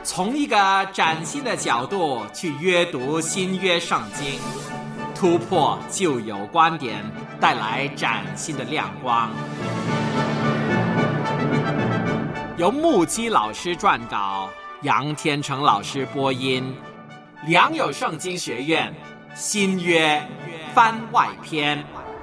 从一个崭新的角度去阅读新约圣经，突破旧有观点，带来崭新的亮光。由木基老师撰稿，杨天成老师播音，良友圣经学院新约番外篇。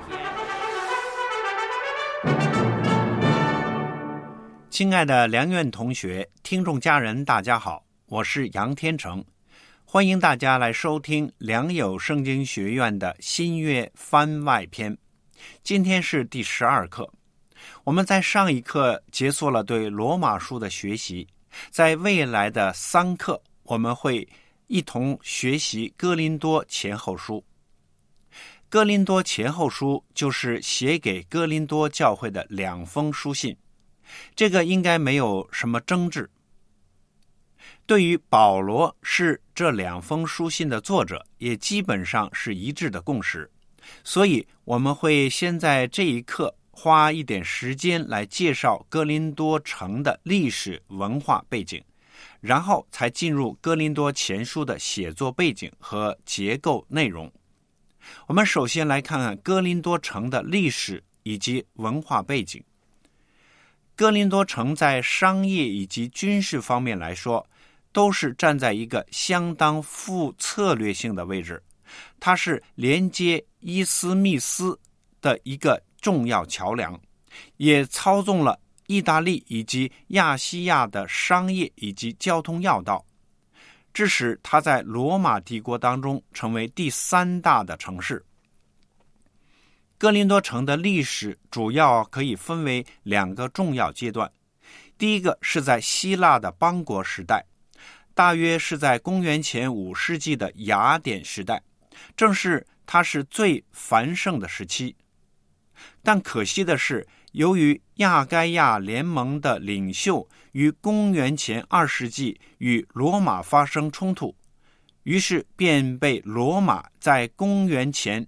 亲爱的良院同学、听众家人，大家好，我是杨天成，欢迎大家来收听良友圣经学院的新约番外篇。今天是第12课。我们在上一课结束了对罗马书的学习，在未来的3课我们会一同学习哥林多前后书。哥林多前后书就是写给哥林多教会的2封书信，这个应该没有什么争执。对于保罗是这2封书信的作者，也基本上是一致的共识，所以我们会先在这一课花一点时间来介绍哥林多城的历史文化背景，然后才进入哥林多前书的写作背景和结构内容。我们首先来看看哥林多城的历史以及文化背景。哥林多城在商业以及军事方面来说，都是站在一个相当富策略性的位置，它是连接伊斯密斯的一个重要桥梁，也操纵了意大利以及亚细亚的商业以及交通要道，致使它在罗马帝国当中成为第3大的城市。哥林多城的历史主要可以分为2个重要阶段。第一个是在希腊的邦国时代，大约是在公元前5世纪的雅典时代，正是它是最繁盛的时期。但可惜的是，由于亚该亚联盟的领袖于公元前2世纪与罗马发生冲突，于是便被罗马在公元前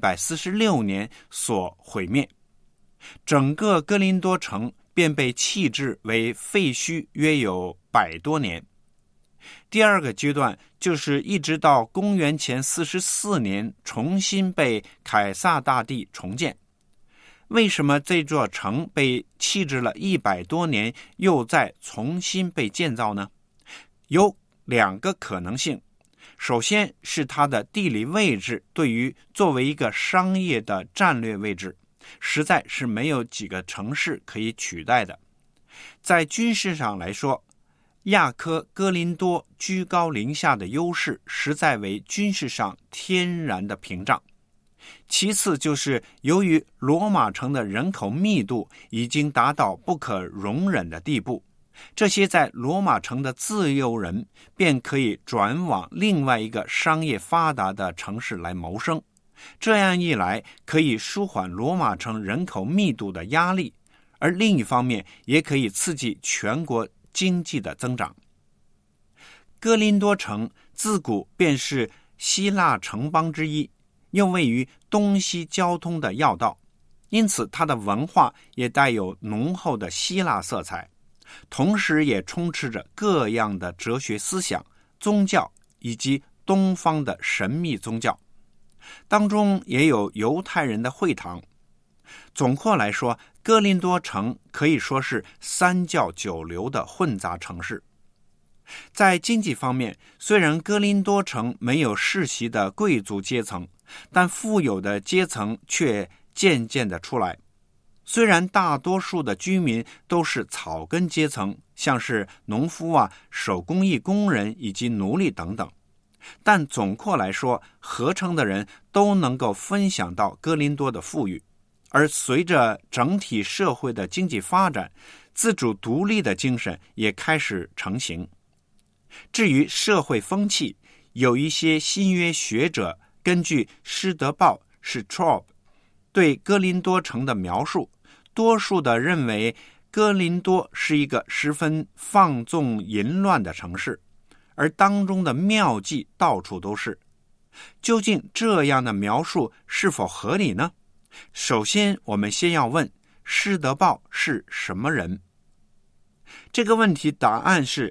146年所毁灭，整个哥林多城便被弃置为废墟约有100多年。第二个阶段就是一直到公元前44年重新被凯撒大帝重建。为什么这座城被弃置了100多年又再重新被建造呢？有2个可能性。首先是它的地理位置，对于作为一个商业的战略位置，实在是没有几个城市可以取代的。在军事上来说，亚科哥林多居高临下的优势实在为军事上天然的屏障。其次就是由于罗马城的人口密度已经达到不可容忍的地步，这些在罗马城的自由人便可以转往另外一个商业发达的城市来谋生，这样一来可以舒缓罗马城人口密度的压力，而另一方面也可以刺激全国经济的增长。哥林多城自古便是希腊城邦之一，又位于东西交通的要道，因此它的文化也带有浓厚的希腊色彩，同时也充斥着各样的哲学思想、宗教以及东方的神秘宗教，当中也有犹太人的会堂。总括来说，哥林多城可以说是3教9流的混杂城市。在经济方面，虽然哥林多城没有世袭的贵族阶层，但富有的阶层却渐渐的出来。虽然大多数的居民都是草根阶层，像是农夫啊、手工艺工人以及奴隶等等，但总括来说，合成的人都能够分享到哥林多的富裕。而随着整体社会的经济发展，自主独立的精神也开始成型。至于社会风气，有一些新约学者根据施德鲍是 Traub 对哥林多城的描述，多数的认为哥林多是一个十分放纵淫乱的城市，而当中的妙计到处都是。究竟这样的描述是否合理呢？首先我们先要问，施德鲍是什么人？这个问题答案是，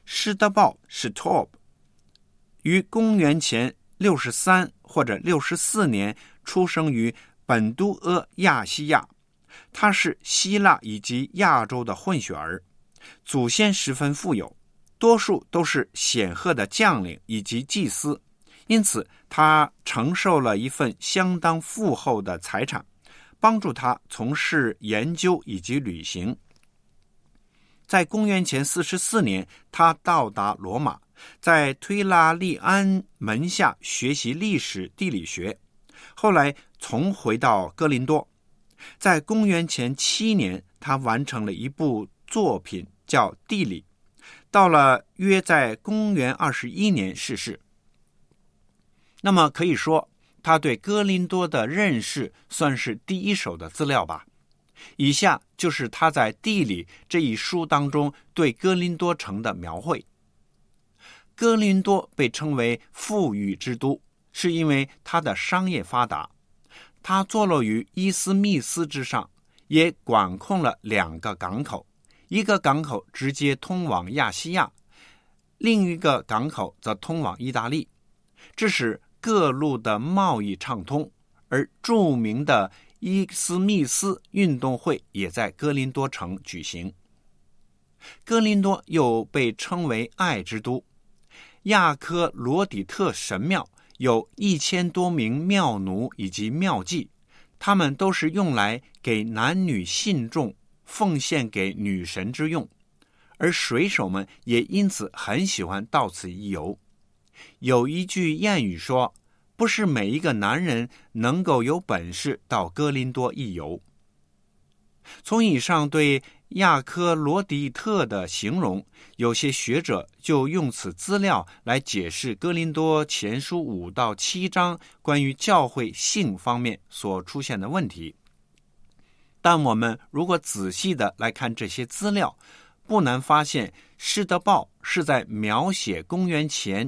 施德鲍是 Tob， 于公元前63或者64年出生于本都阿亚细亚，他是希腊以及亚洲的混血儿，祖先十分富有，多数都是显赫的将领以及祭司，因此他承受了一份相当富厚的财产，帮助他从事研究以及旅行。在公元前44年，他到达罗马，在推拉利安门下学习历史地理学，后来重回到哥林多。在公元前7年，他完成了一部作品叫《地理》，到了约在公元21年逝世。那么可以说，他对哥林多的认识算是第一手的资料吧。以下就是他在《地理》这一书当中对哥林多城的描绘。哥林多被称为富裕之都，是因为它的商业发达。它坐落于伊斯密斯之上，也管控了2个港口，一个港口直接通往亚细亚，另一个港口则通往意大利，这使各路的贸易畅通。而著名的伊斯密斯运动会也在哥林多城举行。哥林多又被称为爱之都，亚科罗底特神庙有1000多名庙奴以及庙妓，他们都是用来给男女信众奉献给女神之用，而水手们也因此很喜欢到此一游。有一句谚语说，不是每一个男人能够有本事到哥林多一游。从以上对亚科罗底特的形容，有些学者就用此资料来解释哥林多前书5到7章关于教会性方面所出现的问题。但我们如果仔细的来看这些资料，不难发现施德鲍是在描写公元前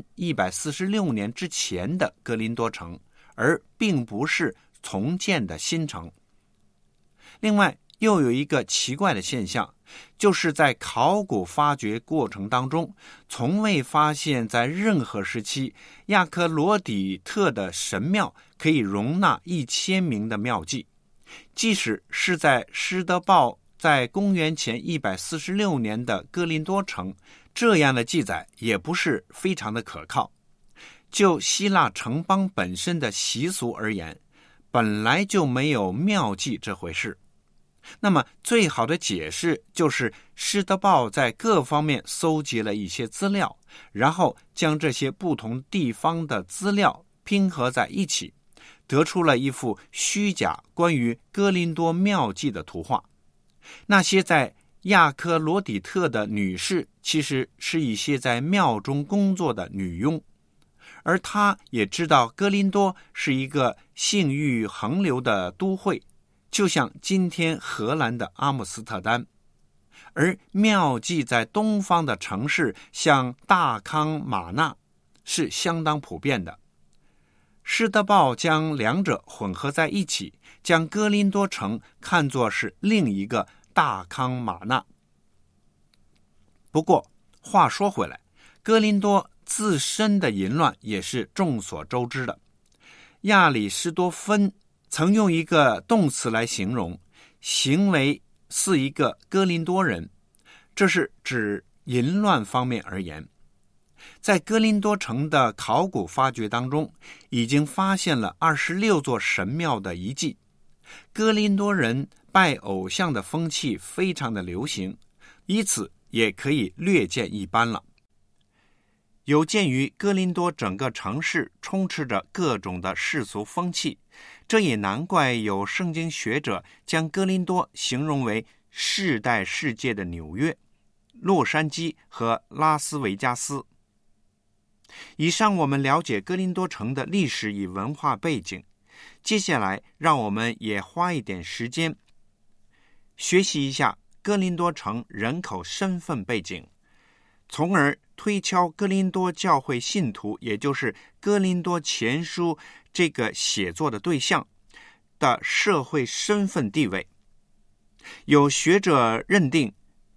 146年之前的哥林多城，而并不是重建的新城。另外又有一个奇怪的现象，就是在考古发掘过程当中，从未发现在任何时期亚科罗底特的神庙可以容纳1000名的庙妓。即使是在施德鲍在公元前146年的哥林多城，这样的记载也不是非常的可靠。就希腊城邦本身的习俗而言，本来就没有庙妓这回事。那么最好的解释就是施德鲍在各方面搜集了一些资料，然后将这些不同地方的资料拼合在一起，得出了一幅虚假关于哥林多庙妓的图画。那些在亚科罗底特的女士其实是一些在庙中工作的女佣，而她也知道哥林多是一个性欲横流的都会，就像今天荷兰的阿姆斯特丹。而庙妓在东方的城市像大康马纳是相当普遍的。施德鲍将两者混合在一起，将哥林多城看作是另一个大康马纳。不过话说回来，哥林多自身的淫乱也是众所周知的。亚里士多芬曾用一个动词来形容，行为似一个哥林多人，这是指淫乱方面而言。在哥林多城的考古发掘当中，已经发现了26座神庙的遗迹。哥林多人拜偶像的风气非常的流行，以此也可以略见一斑了。有鉴于哥林多整个城市充斥着各种的世俗风气，这也难怪有圣经学者将哥林多形容为世代世界的纽约、洛杉矶和拉斯维加斯。以上我们了解哥林多城的历史与文化背景，接下来让我们也花一点时间学习一下哥林多城人口身份背景，从而推敲哥林多教会信徒，也就是哥林多前书这个写作的对象的社会身份地位。有学者认定，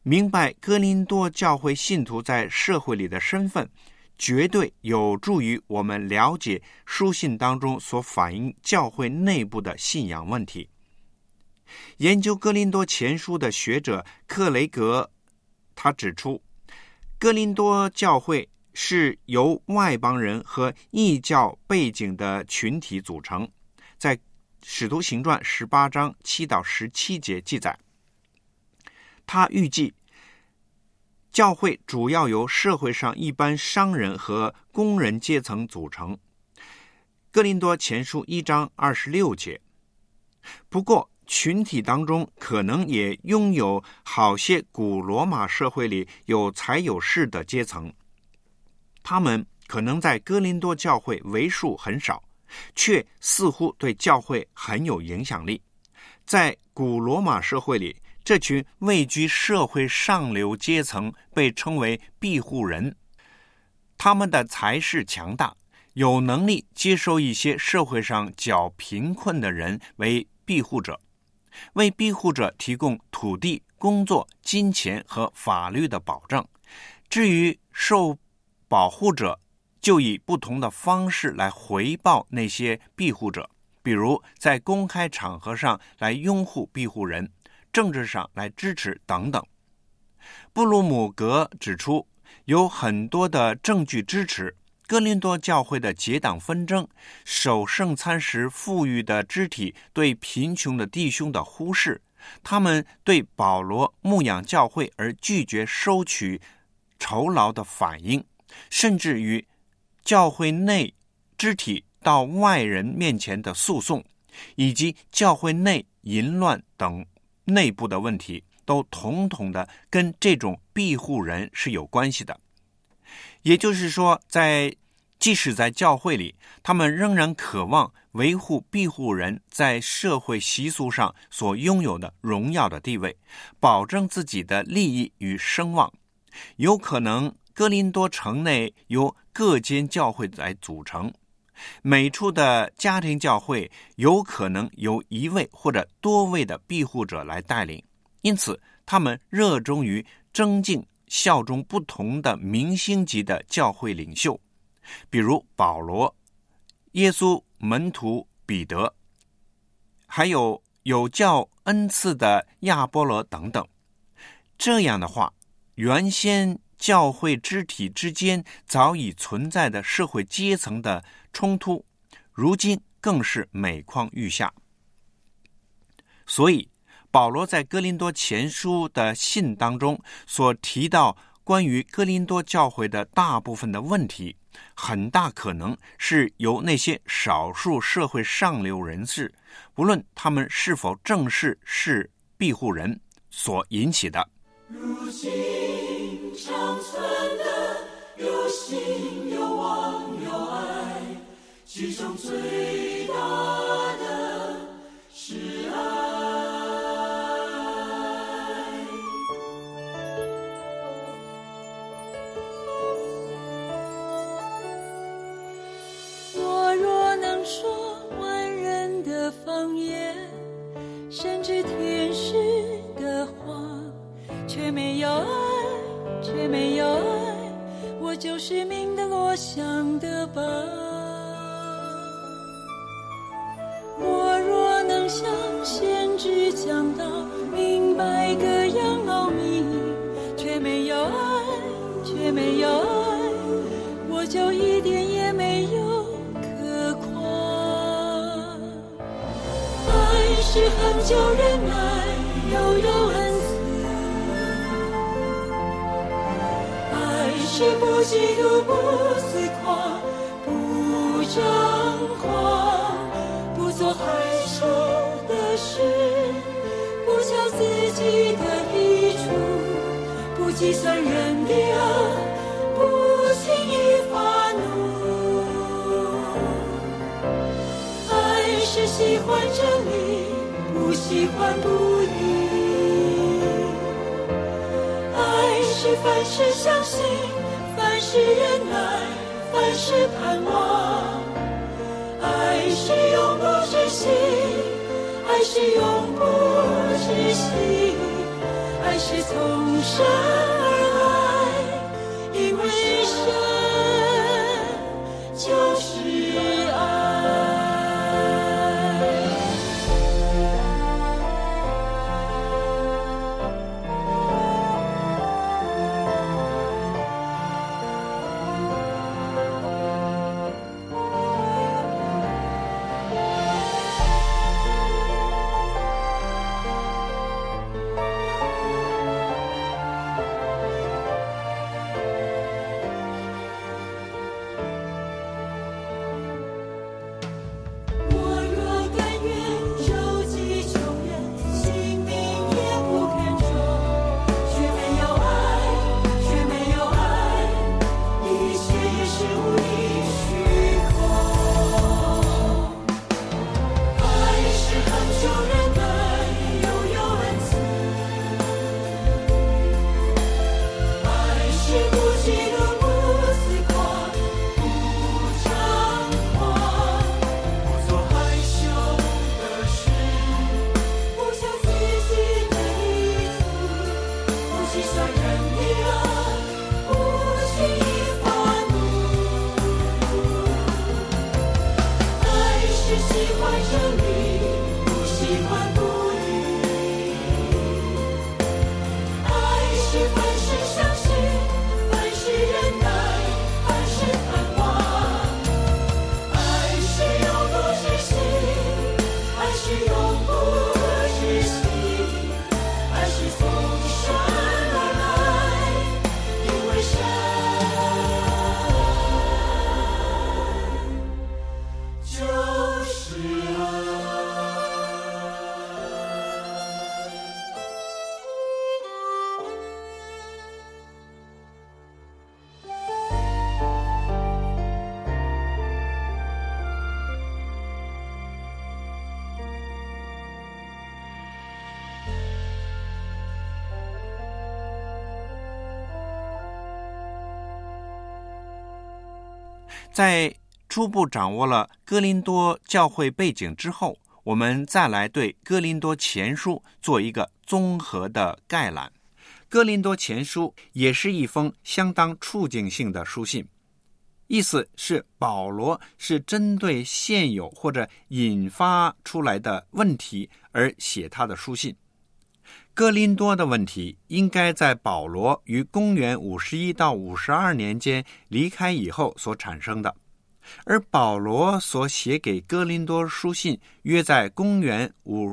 明白哥林多教会信徒在社会里的身份，绝对有助于我们了解书信当中所反映教会内部的信仰问题。研究哥林多前书的学者克雷格他指出，哥林多教会是由外邦人和异教背景的群体组成，在使徒行传18章7到17节记载，他预计教会主要由社会上一般商人和工人阶层组成。哥林多前书1章26节。不过群体当中可能也拥有好些古罗马社会里有财有势的阶层，他们可能在哥林多教会为数很少，却似乎对教会很有影响力。在古罗马社会里，这群位居社会上流阶层被称为庇护人，他们的财势强大，有能力接收一些社会上较贫困的人为庇护者，为庇护者提供土地、工作、金钱和法律的保障。至于受保护者，就以不同的方式来回报那些庇护者，比如在公开场合上来拥护庇护人，政治上来支持等等。布鲁姆格指出，有很多的证据支持哥林多教会的结党纷争、守圣餐时富裕的肢体对贫穷的弟兄的忽视，他们对保罗牧养教会而拒绝收取酬劳的反应，甚至于教会内肢体到外人面前的诉讼，以及教会内淫乱等内部的问题，都统统的跟这种庇护人是有关系的。也就是说，即使在教会里，他们仍然渴望维护庇护人在社会习俗上所拥有的荣耀的地位，保证自己的利益与声望。有可能哥林多城内由各间教会来组成，每处的家庭教会有可能由一位或者多位的庇护者来带领，因此他们热衷于增进效忠不同的明星级的教会领袖，比如保罗、耶稣门徒彼得，还有教恩赐的亚波罗等等。这样的话，原先教会肢体之间早已存在的社会阶层的冲突，如今更是每况愈下。所以保罗在哥林多前书的信当中所提到关于哥林多教会的大部分的问题，很大可能是由那些少数社会上流人士，不论他们是否正式是庇护人，所引起的。 如今长存的有信有望有爱，其中最大的是爱。我若能说万人的方言，甚至天使的话，却没有爱，却没有爱，我就是鸣的落响的吧。我若能像先知讲道，明白各样奥秘，却没有爱，却没有爱，我就一点也没有可夸。爱是恒久忍耐，又恩慈，是不嫉妒，不自夸，不张狂，不做害羞的事，不求自己的益处，不计算人的恶，不轻易发怒。爱是喜欢真理，不喜欢不义。爱是凡事相信，凡事忍耐，凡事盼望。爱是永不止息，爱是永不止息，爱是是从神而来，因为神就是爱。 在初步掌握了哥林多教会背景之后，我们再来对哥林多前书做一个综合的概览。哥林多前书也是一封相当处境性的书信，意思是保罗是针对现有或者引发出来的问题而写他的书信。哥林多的问题应该在保罗于公元51到52年间离开以后所产生的，而保罗所写给哥林多书信约在公元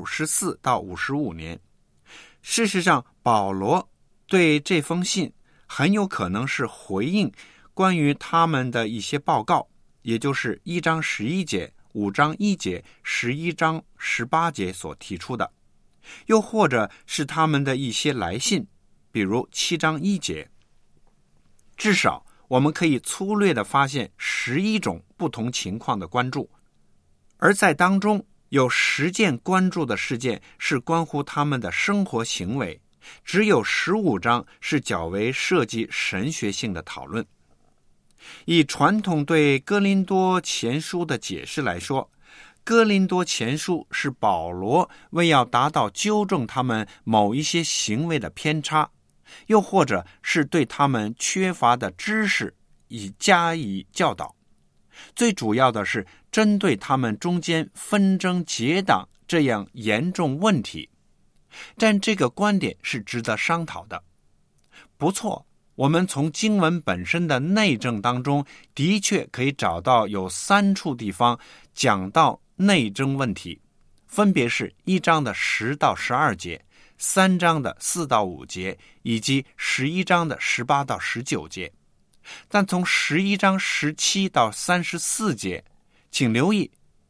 54到55年。事实上，保罗对这封信很有可能是回应关于他们的一些报告，也就是1章11节、5章1节、11章18节所提出的，又或者是他们的一些来信，比如7章1节。至少我们可以粗略地发现11种不同情况的关注，而在当中有10件关注的事件是关乎他们的生活行为，只有15章是较为涉及神学性的讨论。以传统对哥林多前书的解释来说，哥林多前书是保罗为要达到纠正他们某一些行为的偏差，又或者是对他们缺乏的知识以加以教导。最主要的是针对他们中间纷争结党这样严重问题，但这个观点是值得商讨的。不错，我们从经文本身的内证当中的确可以找到有3处地方讲到内争问题，分别是1章的10到12节、3章的4到5节，以及11章的18到19节。但从11章17到34节，请留意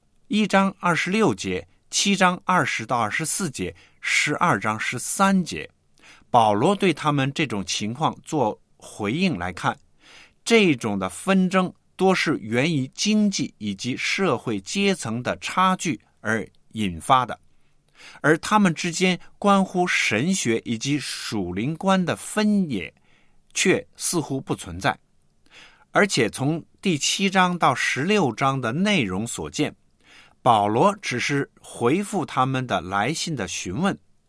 1章26节、7章20到24节、12章13节，保罗对他们这种情况做回应来看，这种的纷争多是源于经济以及社会阶层的差距而引发的，而他们之间关乎神学以及属灵观的分野却似乎不存在。而且从第7章到16章的内容所见，保罗只是回复他们的来信的询问，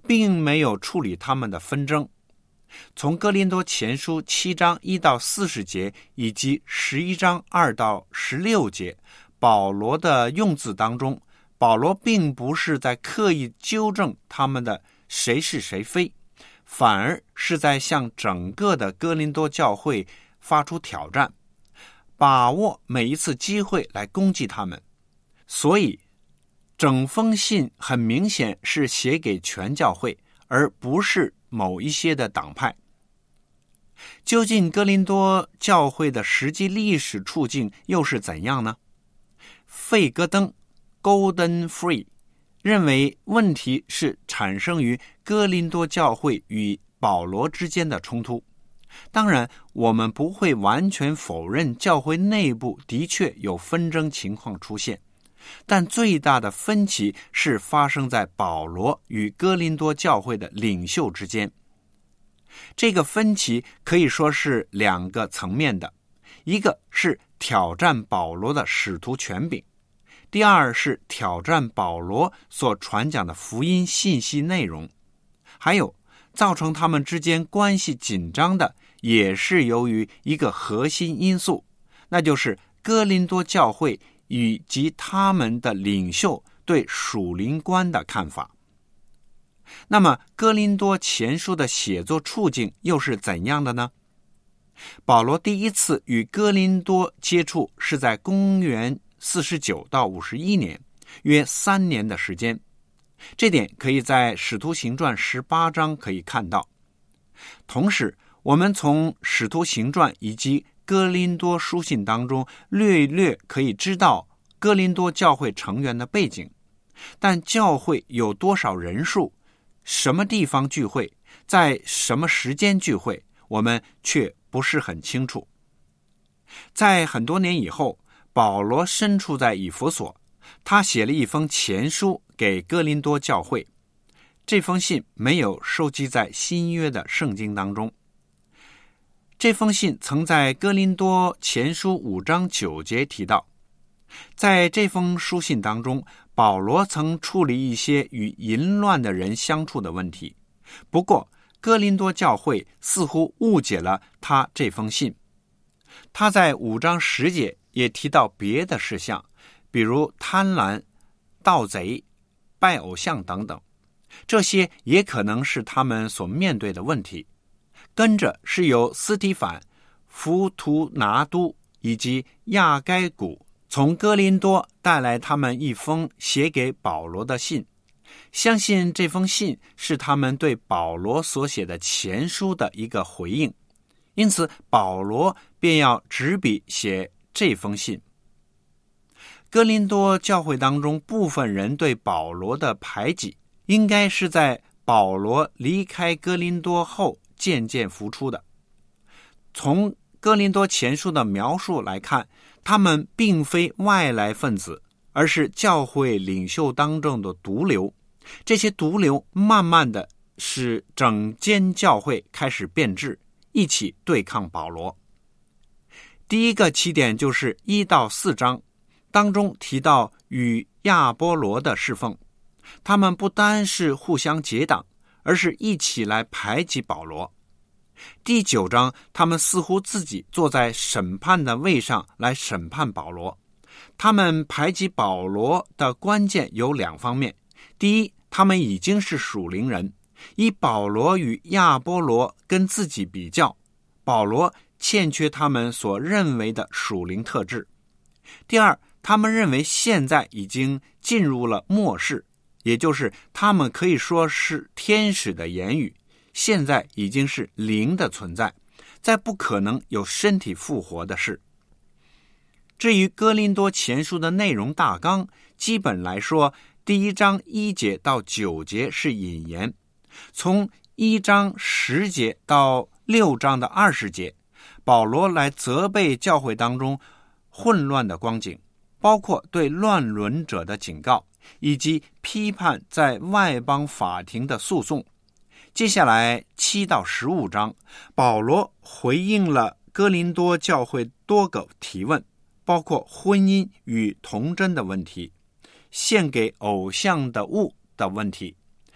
并没有处理他们的纷争。从哥林多前书7章1到40节以及11章2到16节，保罗的用字当中，保罗并不是在刻意纠正他们的谁是谁非，反而是在向整个的哥林多教会发出挑战，把握每一次机会来攻击他们。所以整封信很明显是写给全教会，而不是某一些的党派。究竟哥林多教会的实际历史处境又是怎样呢？费戈登 Golden Free 认为问题是产生于哥林多教会与保罗之间的冲突。当然，我们不会完全否认教会内部的确有纷争情况出现，但最大的分歧是发生在保罗与哥林多教会的领袖之间。这个分歧可以说是两个层面的，一个是挑战保罗的使徒权柄，第二是挑战保罗所传讲的福音信息内容。还有造成他们之间关系紧张的，也是由于一个核心因素，那就是哥林多教会以及他们的领袖对属灵观的看法。那么哥林多前书的写作处境又是怎样的呢？保罗第一次与哥林多接触是在公元49到51年，约3年的时间。这点可以在使徒行传18章可以看到。同时，我们从使徒行传以及哥林多书信当中略可以知道哥林多教会成员的背景，但教会有多少人数，什么地方聚会，在什么时间聚会，我们却不是很清楚。在很多年以后，保罗身处在以弗所，他写了一封前书给哥林多教会，这封信没有收集在新约的圣经当中。这封信曾在哥林多前书5章9节提到。在这封书信当中，保罗曾处理一些与淫乱的人相处的问题，不过哥林多教会似乎误解了他这封信。他在5章10节也提到别的事项，比如贪婪、盗贼、拜偶像等等，这些也可能是他们所面对的问题。跟着是由斯提反、弗图拿都以及亚该古从哥林多带来他们一封写给保罗的信，相信这封信是他们对保罗所写的前书的一个回应，因此保罗便要执笔写这封信。哥林多教会当中部分人对保罗的排挤，应该是在保罗离开哥林多后渐渐浮出的。从哥林多前书的描述来看，他们并非外来分子，而是教会领袖当中的毒瘤。这些毒瘤慢慢的使整间教会开始变质，一起对抗保罗。第一个起点就是1到4章当中提到与亚波罗的侍奉，他们不单是互相结党，而是一起来排挤保罗。第9章，他们似乎自己坐在审判的位上来审判保罗。他们排挤保罗的关键有2方面。第一，他们已经是属灵人，以保罗与亚波罗跟自己比较，保罗欠缺他们所认为的属灵特质。第二，他们认为现在已经进入了末世，也就是他们可以说是天使的言语，现在已经是灵的存在，再不可能有身体复活的事。至于哥林多前书的内容大纲，基本来说，第1章1节到9节是引言，从1章10节到6章的20节，保罗来责备教会当中混乱的光景，包括对乱伦者的警告，以及批判在外邦法庭的诉讼。接下来7到15章，保罗回应了哥林多教会多个提问，包括婚姻与童贞的问题，献给偶像的物的问题。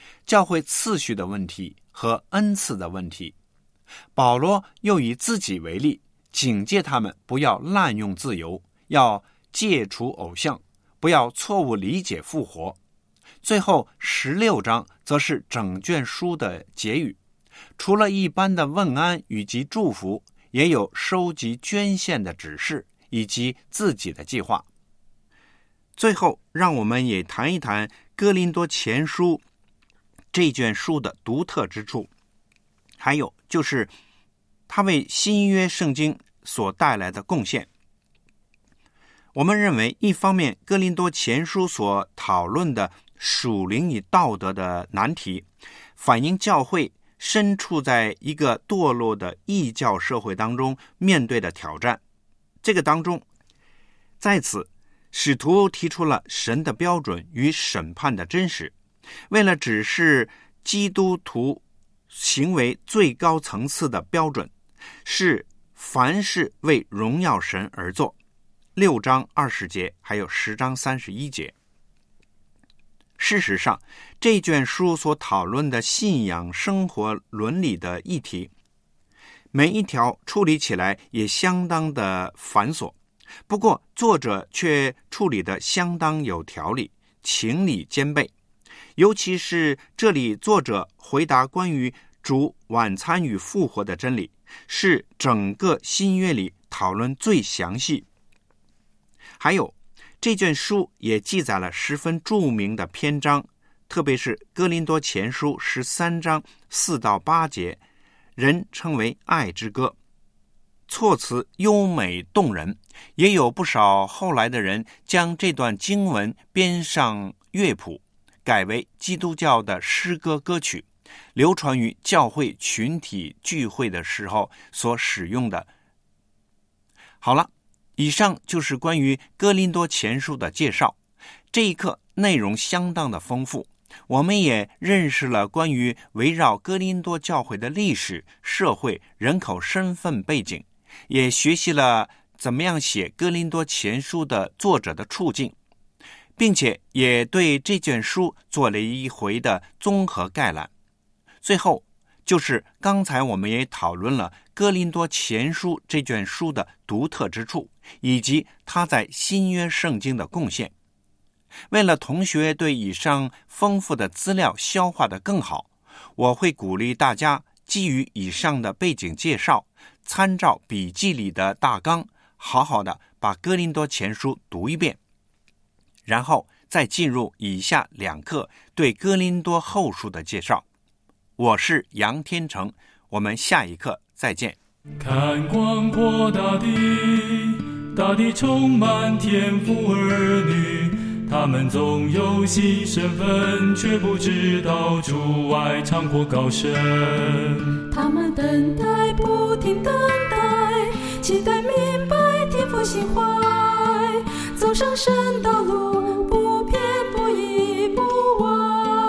教会次序的问题和恩赐的问题。保罗又以自己为例，警戒他们不要滥用自由，要戒除偶像，不要错误理解复活。最后16章则是整卷书的结语，除了一般的问安以及祝福，也有收集捐献的指示以及自己的计划。最后让我们也谈一谈哥林多前书这卷书的独特之处，还有就是他为新约圣经所带来的贡献。我们认为，一方面哥林多前书所讨论的属灵与道德的难题，反映教会身处在一个堕落的异教社会当中面对的挑战。这个当中，在此使徒提出了神的标准与审判的真实，为了指示基督徒行为最高层次的标准，是凡事为荣耀神而做。6章20节还有10章31节。事实上，这卷书所讨论的信仰生活伦理的议题，每一条处理起来也相当的繁琐，不过作者却处理得相当有条理，情理兼备。尤其是这里作者回答关于主晚餐与复活的真理，是整个新约里讨论最详细。还有这卷书也记载了十分著名的篇章，特别是哥林多前书13章4到8节，人称为爱之歌，措辞优美动人，也有不少后来的人将这段经文编上乐谱，改为基督教的诗歌歌曲，流传于教会群体聚会的时候所使用的。好了，以上就是关于哥林多前书的介绍。这一课内容相当的丰富，我们也认识了关于围绕哥林多教会的历史、社会、人口身份背景，也学习了怎么样写哥林多前书的作者的处境，并且也对这卷书做了一回的综合概览。最后就是刚才我们也讨论了哥林多前书这卷书的独特之处，以及它在新约圣经的贡献。为了同学对以上丰富的资料消化得更好，我会鼓励大家基于以上的背景介绍，参照笔记里的大纲，好好的把哥林多前书读一遍，然后再进入以下2课对哥林多后书的介绍。我是杨天成，我们下一课再见。 看广阔大地，大地充满天父儿女，他们总有新身份，却不知道主爱长阔高深。 他们等待，不停等待，期待明白天父心怀，走上神道路，不偏不倚不歪。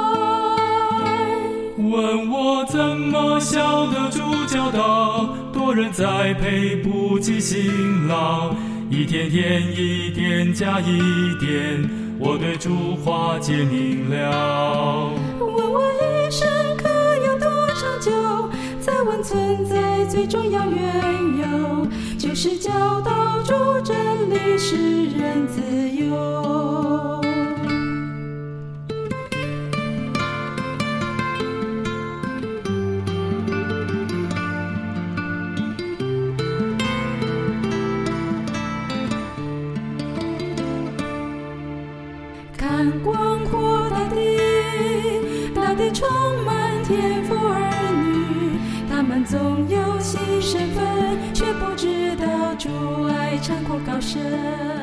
问我怎么晓得主教导，多人栽培不计辛劳，一天天一点加一点，我对主话解明了。 问我一生可有多长久，再问存在最重要缘由，就是教导主真理，使人自由。看广阔大地，大地充满天父儿女，他们总有新身份，却不知道主爱长阔高深。